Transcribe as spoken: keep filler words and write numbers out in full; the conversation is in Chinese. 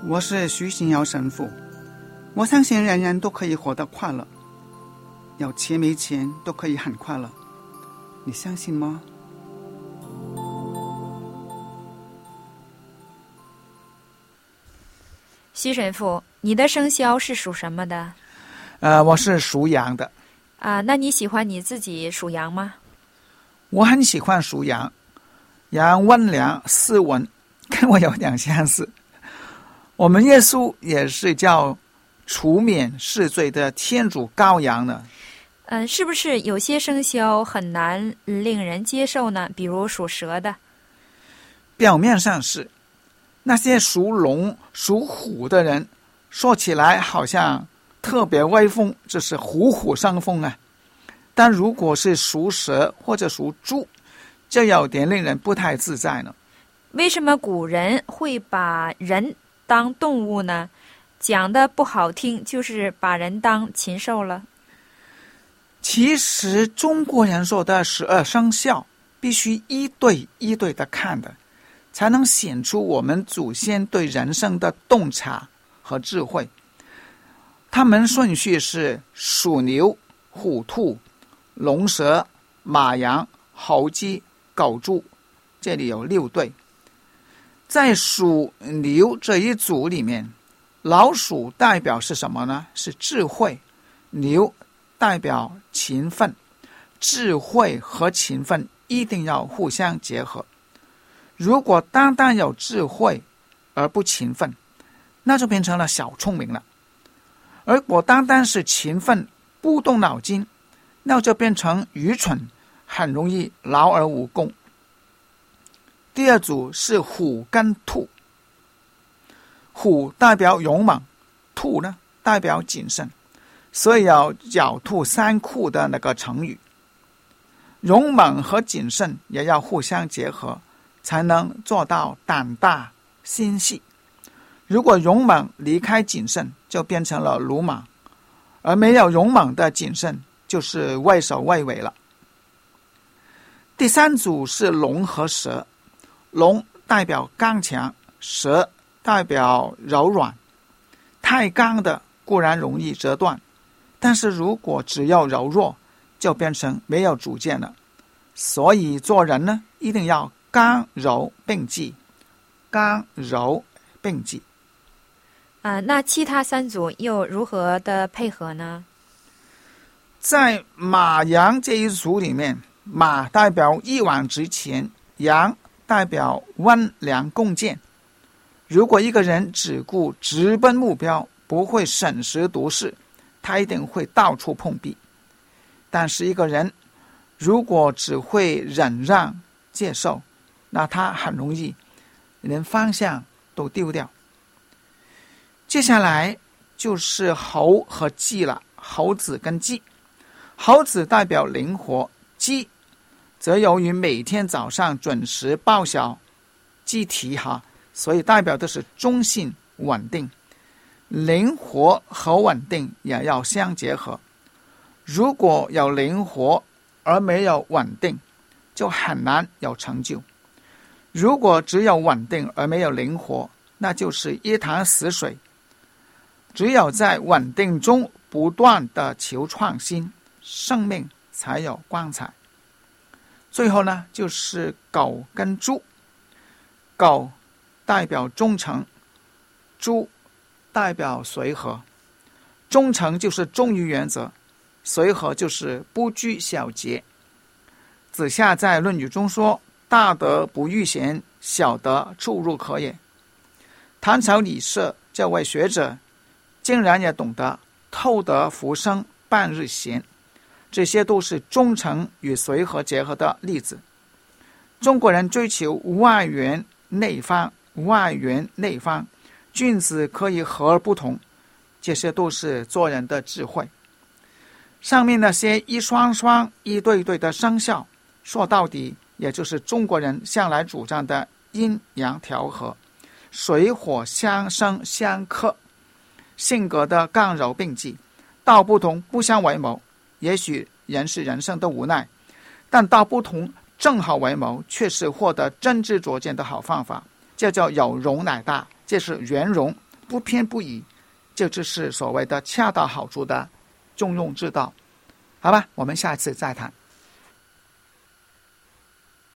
我是徐新尧神父。我相信人人都可以活得快乐，有钱没钱都可以很快乐，你相信吗？ 徐神父，你的生肖是属什么的？ 呃，我是属羊的。 啊，那你喜欢你自己属羊吗？ 我很喜欢属羊，羊温良斯文，跟我有点相似。我们耶稣也是叫除免世罪的天主羔羊呢。 嗯，是不是有些生肖很难令人接受呢？比如属蛇的。 表面上是，那些属龙、属虎的人，说起来好像特别威风，这是虎虎生风啊。但如果是属蛇或者属猪，就有点令人不太自在呢。 为什么古人会把人当动物呢？讲的不好听，就是把人当禽兽了。 其实中国人说的十二生肖必须一对一对的看的，才能显出我们祖先对人生的洞察和智慧。他们顺序是属牛、虎、兔、龙、蛇、马、羊、猴、鸡、狗、猪，这里有六对。在属牛这一组里面，老鼠代表是什么呢？是智慧。牛代表勤奋，智慧和勤奋一定要互相结合。如果单单有智慧而不勤奋，那就变成了小聪明了。而如果单单是勤奋不动脑筋，那就变成愚蠢，很容易劳而无功。第二组是虎跟兔，虎代表勇猛，兔呢代表谨慎，所以有狡兔三窟的那个成语。勇猛和谨慎也要互相结合，才能做到胆大心细。如果勇猛离开谨慎，就变成了鲁莽，而没有勇猛的谨慎，就是畏首畏尾了。第三组是龙和蛇，龙代表刚强，蛇代表柔软。太刚的固然容易折断，但是如果只要柔弱，就变成没有主见了。所以做人呢，一定要刚柔并济，刚柔并济。 啊，那其他三组又如何的配合呢？ 在马羊这一组里面，马代表一往直前，羊代表温良恭俭。如果一个人只顾直奔目标，不会审时度势，他一定会到处碰壁。但是一个人如果只会忍让接受，那他很容易连方向都丢掉。接下来就是猴和鸡了，猴子跟鸡。猴子代表灵活，鸡则由于每天早上准时报晓鸡啼哈，所以代表的是中性稳定。灵活和稳定也要相结合，如果有灵活而没有稳定，就很难有成就。如果只有稳定而没有灵活，那就是一潭死水。只有在稳定中不断的求创新，生命才有光彩。最后呢，就是狗跟猪。狗代表忠诚，猪代表随和。忠诚就是忠于原则，随和就是不拘小节。子夏在《论语》中说：“大德不逾贤，小德出入可也。”唐朝李涉这位学者竟然也懂得偷得浮生半日闲，这些都是忠诚与随和结合的例子。中国人追求外圆内方，外圆内方，君子可以和而不同，这些都是做人的智慧。上面那些一双双一对对的生肖，说到底也就是中国人向来主张的阴阳调和，水火相生相克，性格的刚柔并济，道不同不相为谋。也许人是人生的无奈，但道不同正好为谋，却是获得真知灼见的好方法。这叫有容乃大，这是圆融， 不偏不倚，这就是所谓的恰到好处的中庸之道。好吧，我们下次再谈。